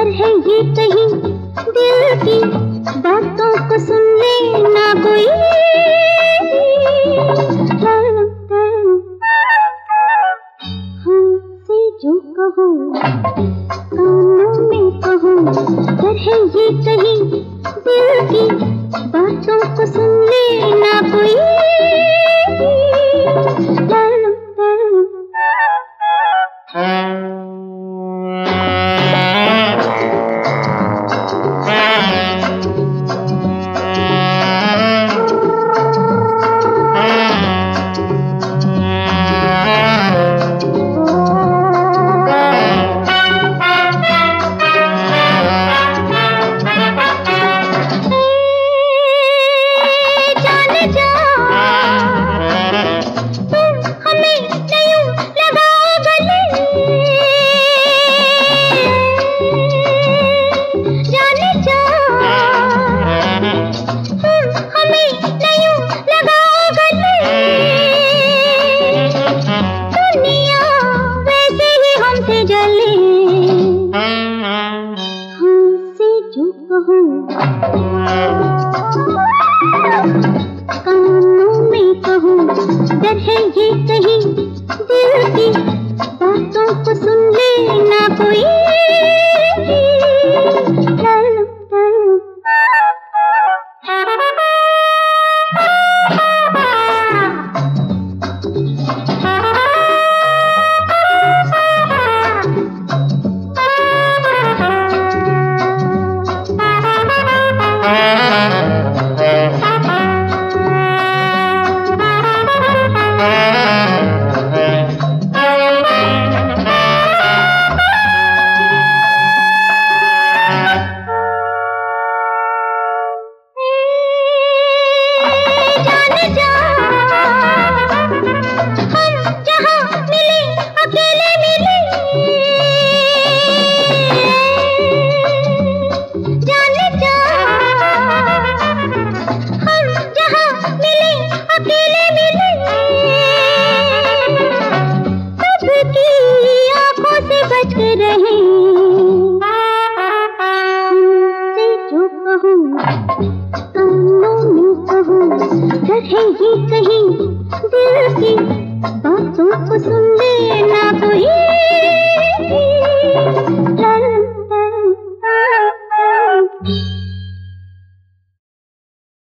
डर है ये कहीं दिल की बातों को सुन ले ना कोई। हमसे जो कहो कानों में कहो, डर है ये कहीं दिल की बातों को सुन ले ना कोई। कानों में कहूँ डर है ये कहीं दिल की बातों को सुन ले ना कोई। कानों में कहूँ डर है ये कहीं दिल की बातों को सुन